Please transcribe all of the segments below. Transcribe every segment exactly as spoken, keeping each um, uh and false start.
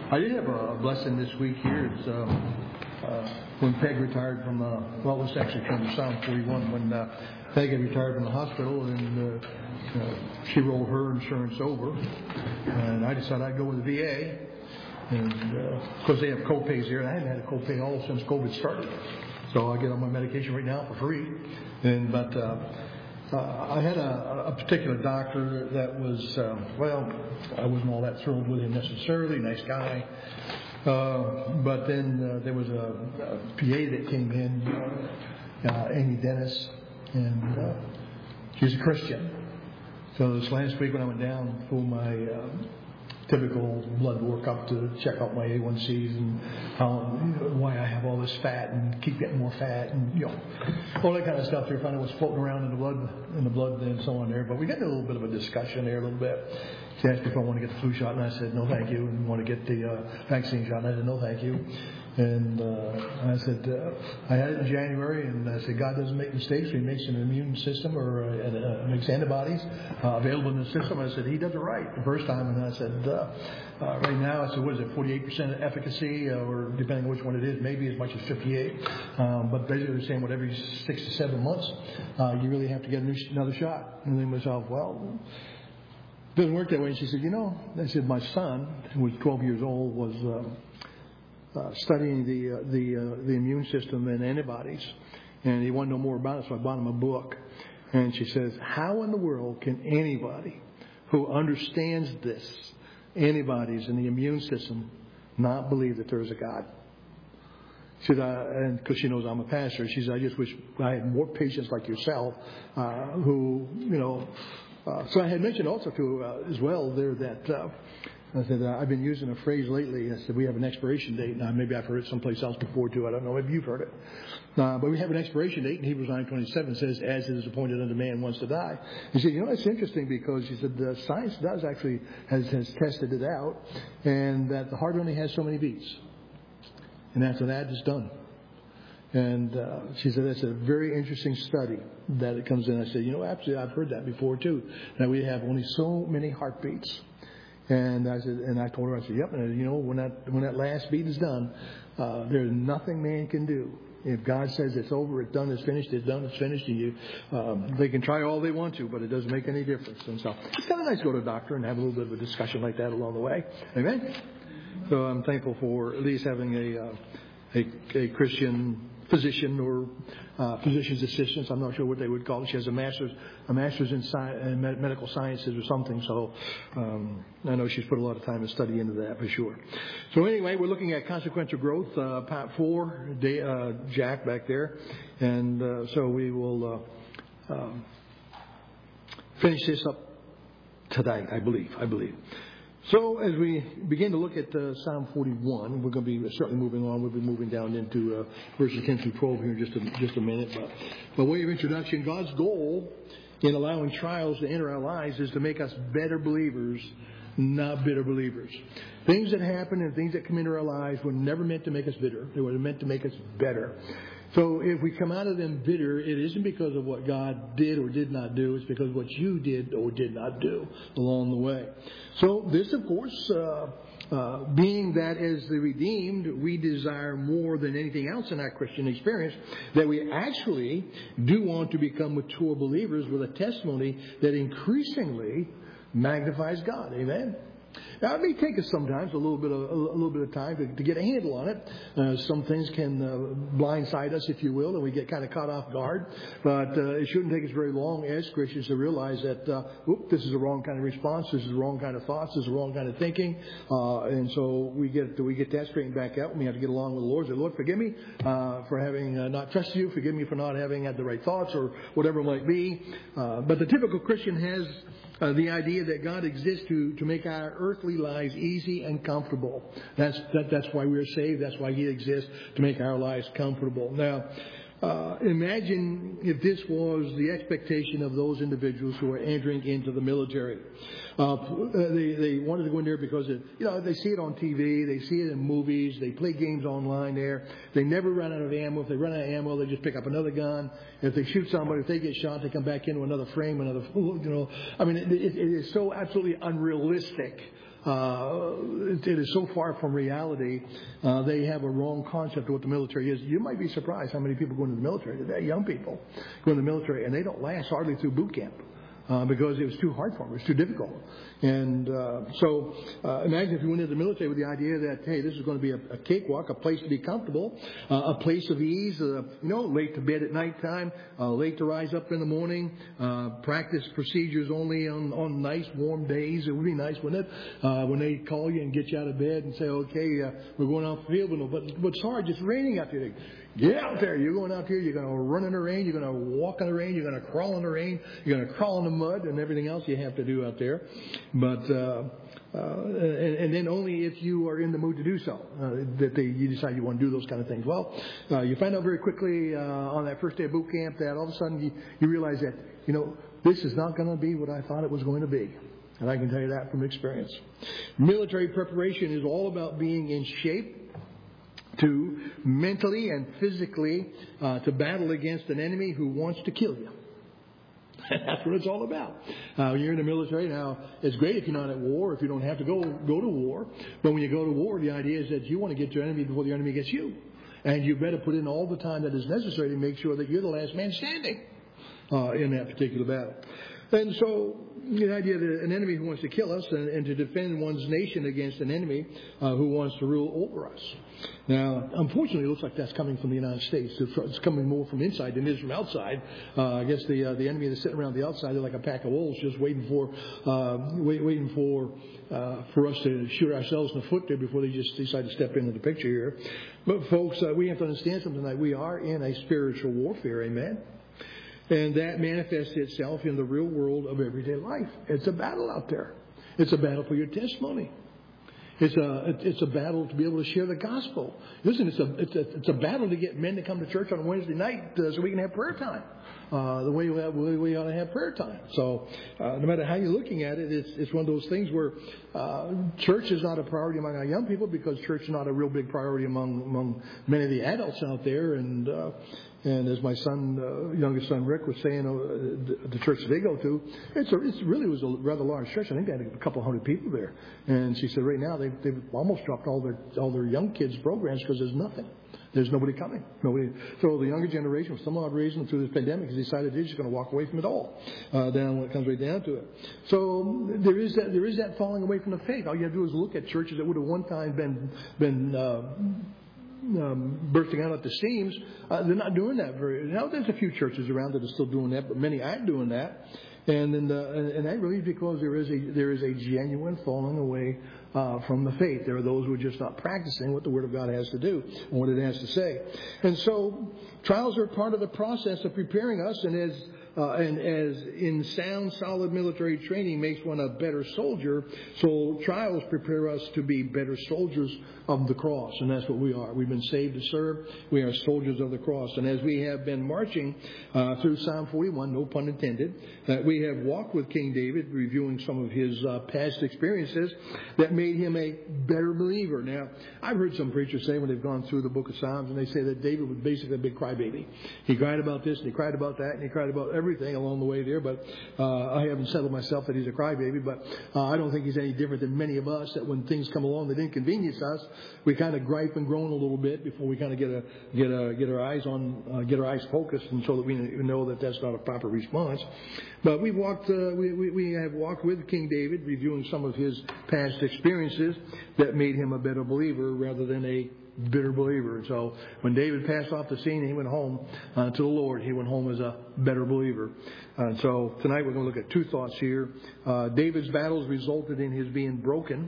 I did have a blessing this week here. It's uh, uh, when Peg retired from, uh, well, this actually comes to Psalm forty-one, when uh, Peg had retired from the hospital, and uh, uh, she rolled her insurance over, and I decided I'd go with the V A, and uh, of course they have co-pays here, and I haven't had a co-pay all since COVID started, so I get on my medication right now for free, and but uh, uh, I had a, a particular doctor that was, uh, well, I wasn't all that thrilled with him necessarily, nice guy. Uh, but then uh, there was a, a P A that came in, uh, Amy Dennis, and uh, she's a Christian. So this last week when I went down for my uh, typical blood workup to check out my A one C's and how, you know, why I have all this fat and keep getting more fat and, you know, all that kind of stuff there, finding what's floating around in the blood in the blood and so on there. But we got into a little bit of a discussion there a little bit. She asked me if I want to get the flu shot, and I said no thank you, and want to get the uh, vaccine shot, and I said no thank you. And uh, I said, uh, I had it in January, and I said, God doesn't make mistakes. He makes an immune system or uh, uh, makes antibodies uh, available in the system. I said, He does it right the first time. And I said, uh, uh, right now, I said, what is it, forty-eight percent efficacy, uh, or depending on which one it is, maybe as much as fifty-eight. Um, but basically saying what every six to seven months, uh, you really have to get a new, another shot. And then myself, well, it doesn't work that way. And she said, you know, I said, my son, who was twelve years old, was... Uh, Uh, studying the uh, the uh, the immune system and antibodies, and he wanted to know more about it, so I bought him a book. And she says, how in the world can anybody who understands this, antibodies and the immune system, not believe that there is a God? She said, uh, and because she knows I'm a pastor, she said, I just wish I had more patients like yourself uh, who, you know. Uh, so I had mentioned also to uh, as well there that. Uh, I said, uh, I've been using a phrase lately. I said, we have an expiration date. Now, maybe I've heard it someplace else before, too. I don't know. Maybe you've heard it. Uh, but we have an expiration date. In Hebrews nine twenty-seven says, as it is appointed unto man once to die. He said, you know, it's interesting because he said, the science does actually, has, has tested it out, and that the heart only has so many beats. And after that, it's done. And uh, she said, that's a very interesting study that it comes in. I said, you know, absolutely, I've heard that before, too, that we have only so many heartbeats. And I said, and I told her, I said, yep. And you know, when that when that last beat is done, uh, there's nothing man can do. If God says it's over, it's done, it's finished, it's done, it's finished, and you, um, they can try all they want to, but it doesn't make any difference. And so it's kind of nice to go to a doctor and have a little bit of a discussion like that along the way. Amen. So I'm thankful for at least having a uh, a, a Christian physician or uh, physician's assistant. I'm not sure what they would call it. She has a master's, a master's in, sci- in medical sciences or something. So um, I know she's put a lot of time and study into that for sure. So anyway, we're looking at consequential growth, uh, part four, day, uh, Jack back there, and uh, so we will uh, um, finish this up tonight. I believe. I believe. So as we begin to look at uh, Psalm forty-one, we're going to be certainly moving on. We'll be moving down into uh, verses ten through twelve here in just a, just a minute. But by way of introduction, God's goal in allowing trials to enter our lives is to make us better believers, not bitter believers. Things that happen and things that come into our lives were never meant to make us bitter. They were meant to make us better. So if we come out of them bitter, it isn't because of what God did or did not do. It's because of what you did or did not do along the way. So this, of course, uh, uh, being that as the redeemed, we desire more than anything else in our Christian experience, that we actually do want to become mature believers with a testimony that increasingly magnifies God. Amen? Now, it may take us sometimes a little bit of a little bit of time to, to get a handle on it. Uh, some things can uh, blindside us, if you will, and we get kind of caught off guard. But uh, it shouldn't take us very long as Christians to realize that, uh, whoop, this is the wrong kind of response, this is the wrong kind of thoughts, this is the wrong kind of thinking, uh, and so we get we get that straightened back out. We have to get along with the Lord. Say, Lord, forgive me uh, for having uh, not trusted you. Forgive me for not having had the right thoughts or whatever it might be. Uh, but the typical Christian has Uh, the idea that God exists to, to make our earthly lives easy and comfortable. That's that, that's why we're saved. That's why He exists, to make our lives comfortable. Now, uh, imagine if this was the expectation of those individuals who are entering into the military. Uh, they, they wanted to go in there because, it, you know, they see it on T V, they see it in movies, they play games online there. They never run out of ammo. If they run out of ammo, they just pick up another gun. If they shoot somebody, if they get shot, they come back into another frame, another, you know. I mean, it, it, it is so absolutely unrealistic uh, it, it is so far from reality. Uh, they have a wrong concept of what the military is. You might be surprised how many people go into the military today, young people go in the military, and they don't last hardly through boot camp. Uh, because it was too hard for them. It was too difficult. And uh, so uh, imagine if you went into the military with the idea that, hey, this is going to be a, a cakewalk, a place to be comfortable, uh, a place of ease, uh, you know, late to bed at nighttime, uh, late to rise up in the morning, uh, practice procedures only on, on nice warm days. It would be nice, wouldn't it, uh, when they call you and get you out of bed and say, okay, uh, we're going out the field. But, but Sarge, it's raining out there. Get out there. You're going out there. You're going to run in the rain. You're going to walk in the rain. You're going to crawl in the rain. You're going to crawl in the mud and everything else you have to do out there. But uh, uh, and, and then only if you are in the mood to do so uh, that they, you decide you want to do those kind of things. Well, uh, you find out very quickly uh, on that first day of boot camp that all of a sudden you, you realize that, you know, this is not going to be what I thought it was going to be. And I can tell you that from experience. Military preparation is all about being in shape to mentally and physically uh, to battle against an enemy who wants to kill you. That's what it's all about. Uh, when you're in the military, now, it's great if you're not at war, if you don't have to go go to war. But when you go to war, the idea is that you want to get your enemy before the enemy gets you. And you better put in all the time that is necessary to make sure that you're the last man standing uh, in that particular battle. And so the idea that an enemy who wants to kill us and, and to defend one's nation against an enemy uh, who wants to rule over us. Now, unfortunately, it looks like that's coming from the United States. It's coming more from inside than it is from outside. Uh, I guess the uh, the enemy that's sitting around the outside, they're like a pack of wolves, just waiting for uh, wait, waiting for uh, for us to shoot ourselves in the foot there before they just decide to step into the picture here. But folks, uh, we have to understand something tonight. We are in a spiritual warfare. Amen. And that manifests itself in the real world of everyday life. It's a battle out there. It's a battle for your testimony. It's a it's a battle to be able to share the gospel. Listen, it's a it's a, it's a battle to get men to come to church on Wednesday night uh, so we can have prayer time. Uh, the way we, have, we ought to have prayer time. So uh, no matter how you're looking at it, it's it's one of those things where uh, church is not a priority among our young people because church is not a real big priority among among many of the adults out there. And uh, and as my son, uh, youngest son Rick was saying, uh, the, the church that they go to, it's a, it's really was a rather large church. I think they had a couple hundred people there. And she said right now they've they've almost dropped all their all their young kids' programs because there's nothing. There's nobody coming. Nobody. So the younger generation, for some odd reason, through this pandemic, has decided they're just going to walk away from it all. Uh, down when it comes right down to it. So there is that. There is that falling away from the faith. All you have to do is look at churches that would have one time been been. Uh, Um, bursting out at the seams. Uh, they're not doing that very. Now there's a few churches around that are still doing that, but many aren't doing that. And then, the, and that really is because there is a there is a genuine falling away uh, from the faith. There are those who are just not practicing what the Word of God has to do and what it has to say. And so trials are part of the process of preparing us, and as Uh, and as in sound, solid military training makes one a better soldier, so trials prepare us to be better soldiers of the cross. And that's what we are. We've been saved to serve. We are soldiers of the cross. And as we have been marching uh, through Psalm forty-one, no pun intended, that we have walked with King David, reviewing some of his uh, past experiences that made him a better believer. Now, I've heard some preachers say when they've gone through the book of Psalms, and they say that David was basically a big crybaby. He cried about this, and he cried about that, and he cried about everything. Everything along the way there, but uh, I haven't settled myself that he's a crybaby. But uh, I don't think he's any different than many of us. That when things come along that inconvenience us, we kind of gripe and groan a little bit before we kind of get a get a get our eyes on uh, get our eyes focused, and so that we know that that's not a proper response. But we walked uh, we, we we have walked with King David, reviewing some of his past experiences that made him a better believer rather than a bitter believer. And so when David passed off the scene, he went home uh, to the Lord. He went home as a better believer. And so tonight we're going to look at two thoughts here. Uh, David's battles resulted in his being broken.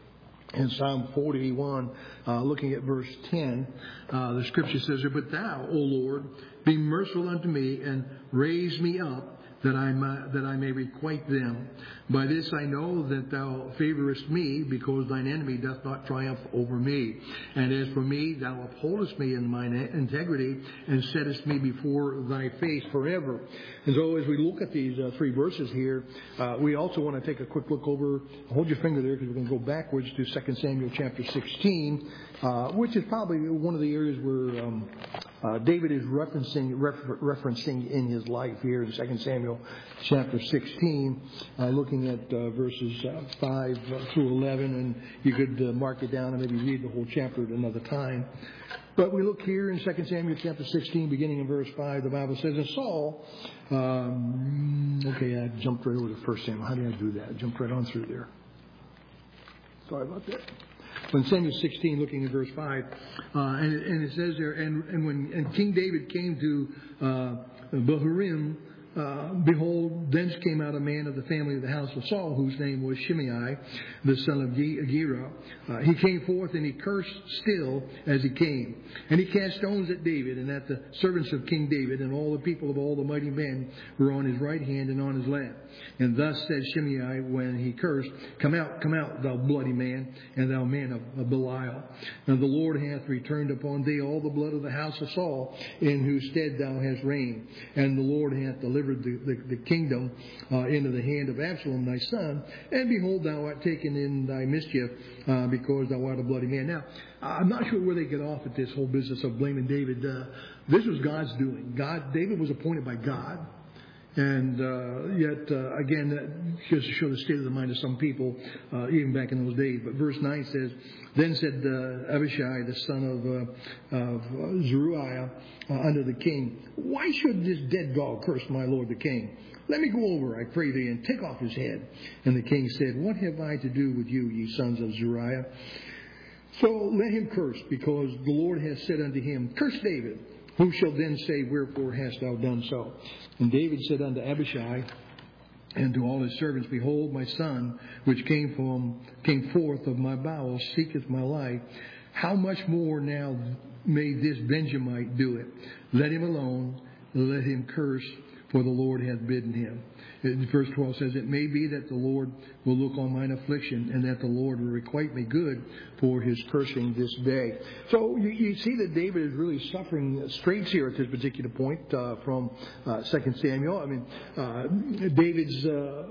In Psalm forty-one, uh, looking at verse ten, uh, the scripture says here, "But thou, O Lord, be merciful unto me and raise me up, that I may, that I may requite them. By this I know that thou favorest me, because thine enemy doth not triumph over me. And as for me, thou upholdest me in mine integrity, and settest me before thy face forever." And so as we look at these uh, three verses here, uh, we also want to take a quick look over, hold your finger there, because we're going to go backwards to Second Samuel chapter sixteen, uh, which is probably one of the areas where um, uh, David is referencing refer, referencing in his life here in Second Samuel chapter sixteen, uh, looking at uh, verses uh, five through eleven, and you could uh, mark it down and maybe read the whole chapter at another time. But we look here in Second Samuel chapter sixteen, beginning in verse five, the Bible says, and Saul, um, okay, I jumped right over to First Samuel. How did I do that? I jumped right on through there. Sorry about that. In Samuel sixteen, looking at verse five, uh, and, and it says there, and, and when and King David came to uh, Bahurim, Uh, behold, thence came out a man of the family of the house of Saul, whose name was Shimei, the son of Gera. Uh, he came forth, and he cursed still as he came. And he cast stones at David and at the servants of King David, and all the people of all the mighty men were on his right hand and on his left. And thus said Shimei when he cursed, Come out, come out, thou bloody man, and thou man of, of Belial. And the Lord hath returned upon thee all the blood of the house of Saul, in whose stead thou hast reigned. And the Lord hath delivered The, the, the kingdom uh, into the hand of Absalom thy son, and behold, thou art taken in thy mischief uh, because thou art a bloody man. Now, I'm not sure where they get off at this whole business of blaming David. Uh, this was God's doing. God, David was appointed by God. And uh, yet, uh, again, that just to show the state of the mind of some people, uh, even back in those days. But verse nine says, Then said uh, Abishai, the son of, uh, of uh, Zeruiah, uh, unto the king, Why should this dead dog curse my lord the king? Let me go over, I pray thee, and take off his head. And the king said, What have I to do with you, ye sons of Zeruiah? So let him curse, because the Lord has said unto him, Curse David. Who shall then say, Wherefore hast thou done so? And David said unto Abishai and to all his servants, Behold, my son, which came from came forth of my bowels, seeketh my life. How much more now may this Benjamite do it? Let him alone, let him curse, for the Lord hath bidden him. Verse twelve says, It may be that the Lord will look on mine affliction, and that the Lord will requite me good for his cursing this day. So you, you see that David is really suffering straits here at this particular point uh, from uh, Second Samuel. I mean, uh, David's... Uh,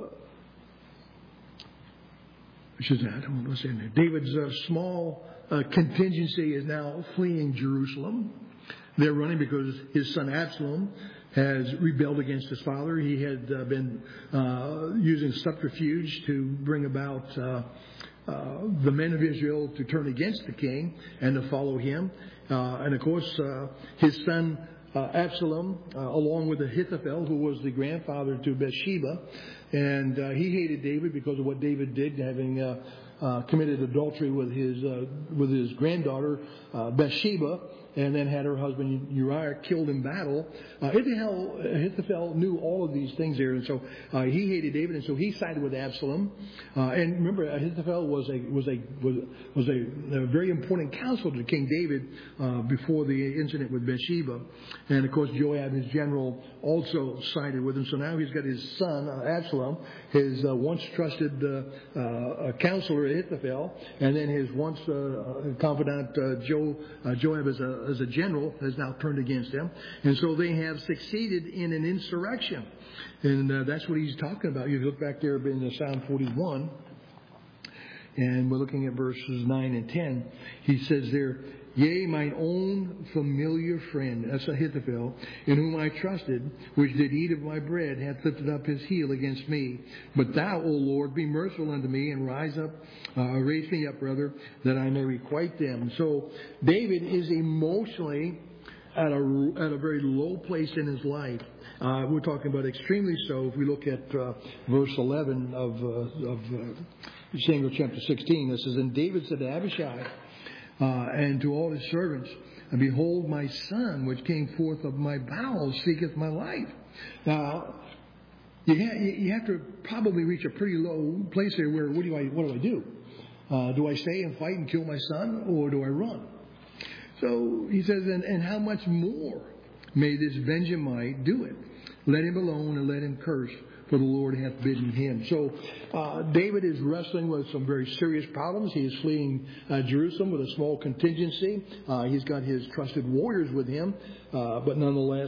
what's in there? David's uh, small uh, contingency is now fleeing Jerusalem. They're running because his son Absalom has rebelled against his father. He had uh, been uh, using subterfuge to bring about uh, uh, the men of Israel to turn against the king and to follow him. Uh, and of course, uh, his son uh, Absalom, uh, along with Ahithophel, who was the grandfather to Bathsheba, and uh, he hated David because of what David did, having uh, uh, committed adultery with his uh, with his granddaughter uh, Bathsheba, and then had her husband Uriah killed in battle. Uh, Ahithophel, Ahithophel knew all of these things there, and so uh, he hated David, and so he sided with Absalom. Uh, and remember, Ahithophel was a was a was, was a, a very important counselor to King David uh, before the incident with Bathsheba, and of course Joab, his general, also sided with him. So now he's got his son uh, Absalom, his uh, once trusted uh, uh, counselor Ahithophel, and then his once uh, confidant uh, Jo uh, Joab as a as a general has now turned against him. And so they have succeeded in an insurrection. And uh, that's what he's talking about. You look back there in the Psalm forty-one, and we're looking at verses nine and ten. He says there, Yea, mine own familiar friend, that's Ahithophel, in whom I trusted, which did eat of my bread, hath lifted up his heel against me. But thou, O Lord, be merciful unto me, and rise up, uh, raise me up, brother, that I may requite them. So David is emotionally at a, at a very low place in his life. Uh, we're talking about extremely so if we look at uh, verse eleven of, uh, of uh, Samuel chapter sixteen. This is, And David said to Abishai, Uh, and to all his servants, and behold, my son, which came forth of my bowels, seeketh my life. Now, you, ha- you have to probably reach a pretty low place here where, what do I, what do I do? Uh, do I stay and fight and kill my son, or do I run? So he says, and, and how much more may this Benjamite do it? Let him alone and let him curse, for the Lord hath bidden him. So uh, David is wrestling with some very serious problems. He is fleeing uh, Jerusalem with a small contingency. Uh, he's got his trusted warriors with him, uh, but nonetheless,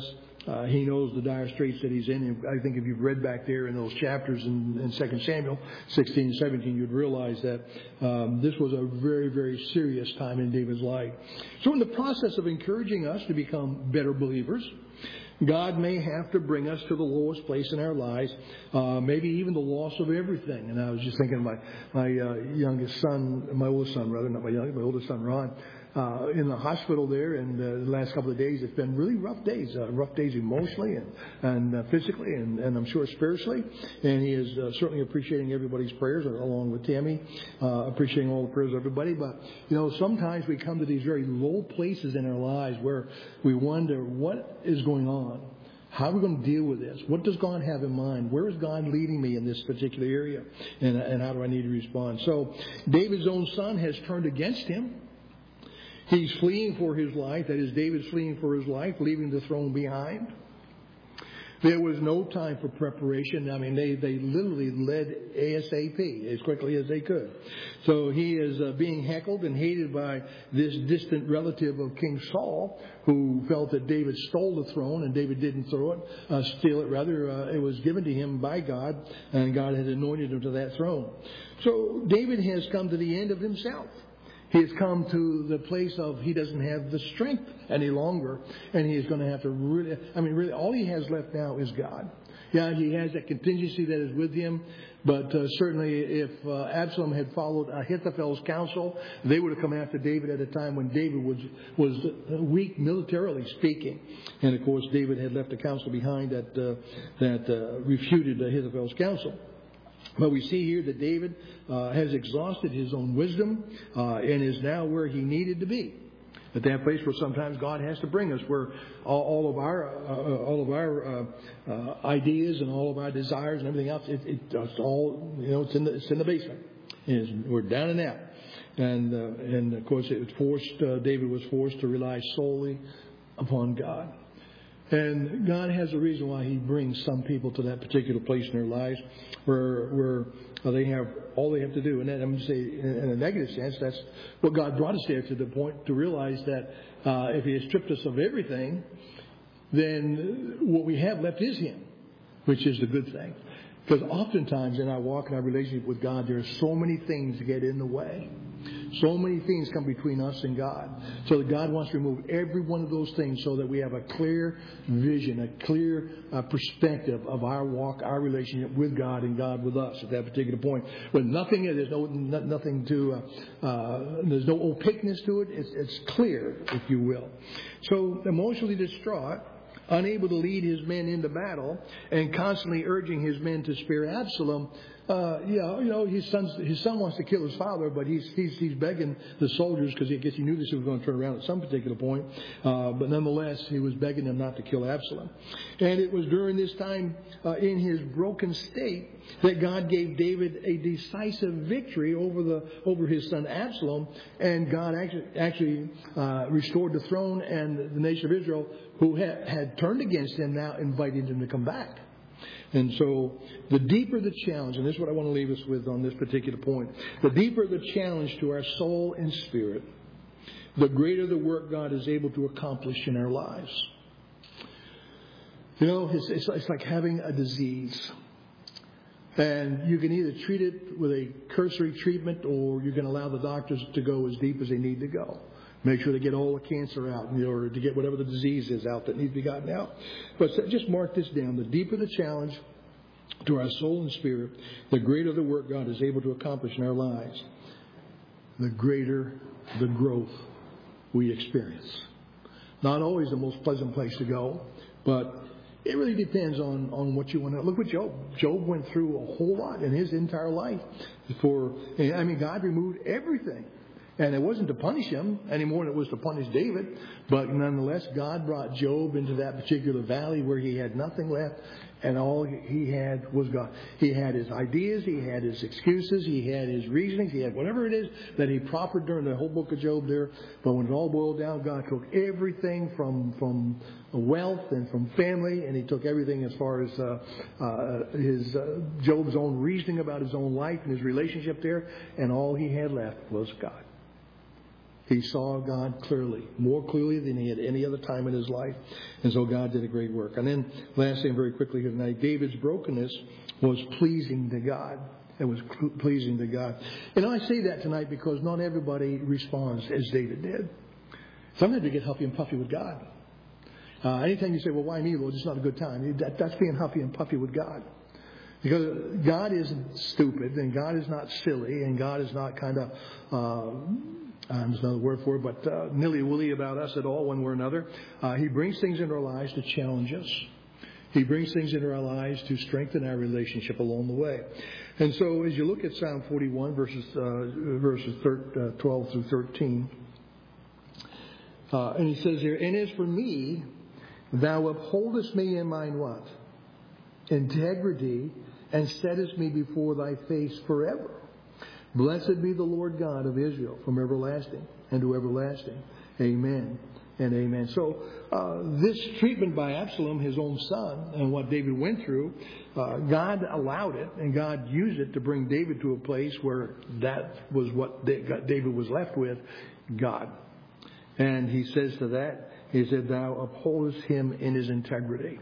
Uh, he knows the dire straits that he's in. I think if you've read back there in those chapters in, in Second Samuel sixteen and seventeen, you'd realize that um, this was a very, very serious time in David's life. So in the process of encouraging us to become better believers, God may have to bring us to the lowest place in our lives, uh, maybe even the loss of everything. And I was just thinking of my, my uh, youngest son, my oldest son rather, not my youngest, my oldest son, Ron, uh, in the hospital there. And uh, the last couple of days, it's been really rough days, uh, rough days emotionally and, and uh, physically and, and I'm sure spiritually. And he is uh, certainly appreciating everybody's prayers, along with Tammy, uh, appreciating all the prayers of everybody. But, you know, sometimes we come to these very low places in our lives where we wonder what is going on. How are we going to deal with this? What does God have in mind? Where is God leading me in this particular area? And, and how do I need to respond? So David's own son has turned against him. He's fleeing for his life. That is, David's fleeing for his life, leaving the throne behind. There was no time for preparation. I mean, they, they literally led ASAP, as quickly as they could. So he is uh, being heckled and hated by this distant relative of King Saul, who felt that David stole the throne, and David didn't throw it, uh, steal it. Rather, uh, it was given to him by God, and God had anointed him to that throne. So David has come to the end of himself. He has come to the place of he doesn't have the strength any longer, and he is going to have to really, I mean, really, all he has left now is God. Yeah, he has that contingency that is with him, but uh, certainly if uh, Absalom had followed Ahithophel's counsel, they would have come after David at a time when David was was weak militarily speaking. And of course, David had left a counsel behind that uh, that uh, refuted Ahithophel's counsel. But we see here that David uh, has exhausted his own wisdom uh, and is now where he needed to be. At that place where sometimes God has to bring us, where all, all of our uh, all of our uh, uh, ideas and all of our desires and everything else, it, it, it's all, you know, it's in the it's in the basement. It's, we're down and out, and uh, and of course it was forced. Uh, David was forced to rely solely upon God. And God has a reason why He brings some people to that particular place in their lives where where they have all they have to do. And then I'm going to say, in a negative sense, that's what God brought us there, to the point to realize that uh, if He has stripped us of everything, then what we have left is Him, which is the good thing. Because oftentimes in our walk and our relationship with God, there are so many things that get in the way. So many things come between us and God. So that God wants to remove every one of those things so that we have a clear vision, a clear uh, perspective of our walk, our relationship with God and God with us at that particular point. When nothing is, there's no nothing to, uh, uh, there's no opaqueness to it. It's, it's clear, if you will. So emotionally distraught, unable to lead his men into battle, and constantly urging his men to spare Absalom. Uh, you know, you know, his son's, his son wants to kill his father, but he's he's, he's begging the soldiers, because I guess he knew this was going to turn around at some particular point. Uh, but nonetheless, he was begging them not to kill Absalom. And it was during this time, uh, in his broken state, that God gave David a decisive victory over the over his son Absalom, and God actually actually uh, restored the throne, and the nation of Israel, who had, had turned against him, now invited him to come back. And so the deeper the challenge, and this is what I want to leave us with on this particular point, the deeper the challenge to our soul and spirit, the greater the work God is able to accomplish in our lives. You know, it's, it's, it's like having a disease. And you can either treat it with a cursory treatment, or you can allow the doctors to go as deep as they need to go. Make sure they get all the cancer out in order to get whatever the disease is out that needs to be gotten out. But just mark this down. The deeper the challenge to our soul and spirit, the greater the work God is able to accomplish in our lives, the greater the growth we experience. Not always the most pleasant place to go, but it really depends on, on what you want to. Look at Job. Job went through a whole lot in his entire life. For, I mean, God removed everything. And it wasn't to punish him any more than it was to punish David. But nonetheless, God brought Job into that particular valley where he had nothing left, and all he had was God. He had his ideas, he had his excuses, he had his reasonings, he had whatever it is that he proffered during the whole book of Job there. But when it all boiled down, God took everything from from wealth and from family, and He took everything as far as uh, uh, his uh, Job's own reasoning about his own life and his relationship there, and all he had left was God. He saw God clearly, more clearly than he had any other time in his life. And so God did a great work. And then, lastly, and very quickly here tonight, David's brokenness was pleasing to God. It was pleasing to God. And I say that tonight because not everybody responds as David did. Sometimes you get huffy and puffy with God. Uh, anytime you say, well, why me, Lord? It's not a good time. That, that's being huffy and puffy with God. Because God isn't stupid, and God is not silly, and God is not kind of... Uh, Um, there's another word for it, but uh, nilly-willy about us at all, one way or another. Uh, he brings things into our lives to challenge us. He brings things into our lives to strengthen our relationship along the way. And so, as you look at Psalm forty-one, verses uh, verses twelve through thirteen, uh, and he says here, "And as for me, thou upholdest me in mine what? Integrity, and settest me before thy face forever. Blessed be the Lord God of Israel from everlasting and to everlasting. Amen and amen." So uh, this treatment by Absalom, his own son, and what David went through, uh, God allowed it, and God used it to bring David to a place where that was what David was left with, God. And he says to that, he said, "Thou upholdest him in his integrity."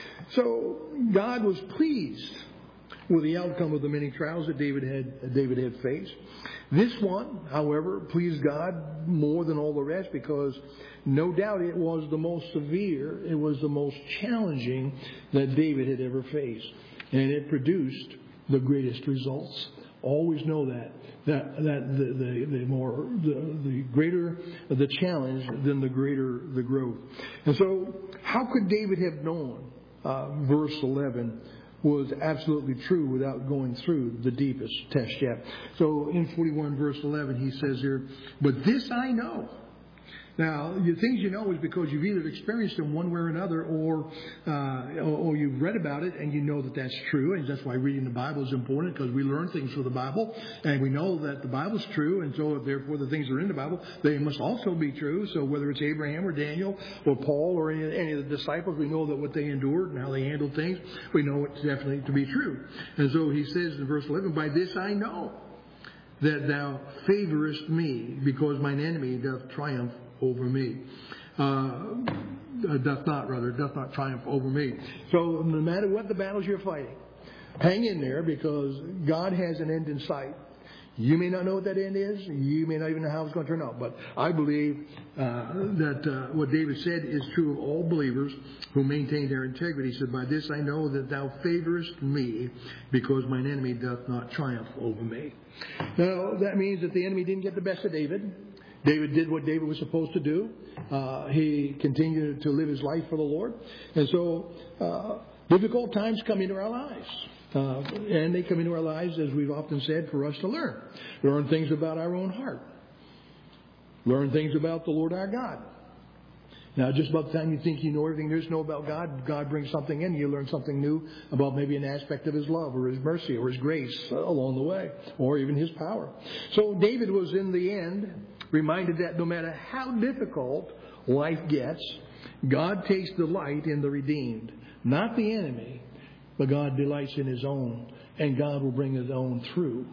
So God was pleased with the outcome of the many trials that David had David had faced. This one, however, pleased God more than all the rest because no doubt it was the most severe, it was the most challenging that David had ever faced. And it produced the greatest results. Always know that. That, that the, the, the more the, the greater the challenge, then the greater the growth. And so how could David have known, uh, verse eleven, was absolutely true without going through the deepest test yet? So in forty-one verse eleven he says here, "But this I know." Now, the things you know is because you've either experienced them one way or another, or, uh, or or you've read about it and you know that that's true. And that's why reading the Bible is important, because we learn things from the Bible and we know that the Bible's true. And so therefore the things that are in the Bible, they must also be true. So whether it's Abraham or Daniel or Paul or any, any of the disciples, we know that what they endured and how they handled things, we know it's definitely to be true. And so he says in verse eleven, "By this I know that thou favorest me, because mine enemy doth triumph over me." Uh, doth not, rather, doth not triumph over me. So no matter what the battles you're fighting, hang in there, because God has an end in sight. You may not know what that end is. You may not even know how it's going to turn out. But I believe uh, that uh, what David said is true of all believers who maintain their integrity. He said, "By this I know that thou favorest me, because mine enemy doth not triumph over me." Now, that means that the enemy didn't get the best of David. David did what David was supposed to do. Uh, he continued to live his life for the Lord. And so uh, difficult times come into our lives. Uh, and they come into our lives, as we've often said, for us to learn. Learn things about our own heart. Learn things about the Lord our God. Now, just about the time you think you know everything there is to know about God, God brings something in. You learn something new about maybe an aspect of His love or His mercy or His grace along the way, or even His power. So David was, in the end, reminded that no matter how difficult life gets, God takes delight in the redeemed, not the enemy, but God delights in His own, and God will bring His own through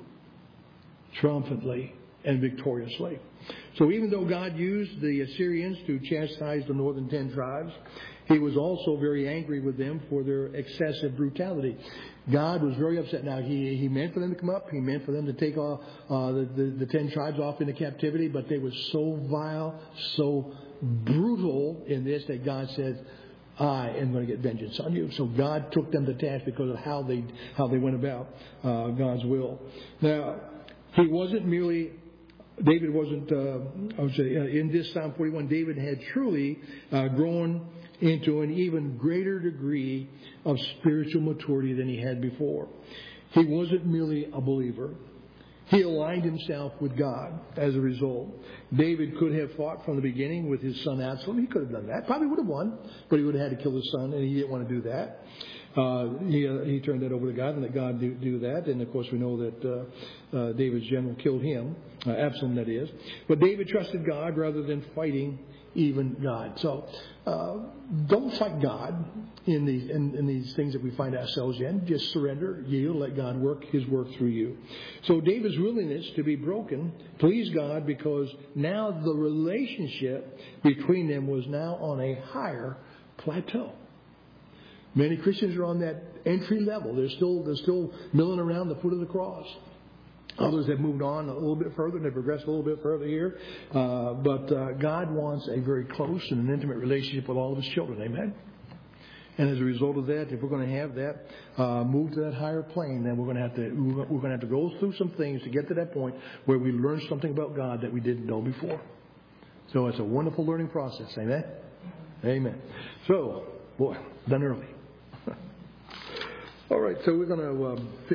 triumphantly and victoriously. So even though God used the Assyrians to chastise the northern ten tribes, He was also very angry with them for their excessive brutality. God was very upset. Now, He, he meant for them to come up. He meant for them to take all, uh, the, the, the ten tribes off into captivity, but they were so vile, so brutal in this that God said, "I am going to get vengeance on you." So God took them to task because of how they how they went about uh, God's will. Now, He wasn't merely... David wasn't, uh, I would say, uh, in this Psalm forty-one, David had truly uh, grown into an even greater degree of spiritual maturity than he had before. He wasn't merely a believer. He aligned himself with God as a result. David could have fought from the beginning with his son Absalom. He could have done that. Probably would have won, but he would have had to kill his son, and he didn't want to do that. Uh, he, uh, he turned that over to God and let God do, do that. And, of course, we know that uh, uh, David's general killed him Uh, Absalom, that is. But David trusted God rather than fighting even God. So uh, don't fight God in these in, in these things that we find ourselves in. Just surrender, yield, let God work His work through you. So David's willingness to be broken pleased God because now the relationship between them was now on a higher plateau. Many Christians are on that entry level. They're still they're still milling around the foot of the cross. Others have moved on a little bit further and have progressed a little bit further here. Uh, but uh, God wants a very close and an intimate relationship with all of His children. Amen? And as a result of that, if we're going to have that uh, move to that higher plane, then we're going to have to we're going to have to go through some things to get to that point where we learn something about God that we didn't know before. So it's a wonderful learning process. Amen? Amen. So, boy, done early. All right, so we're going to... Um,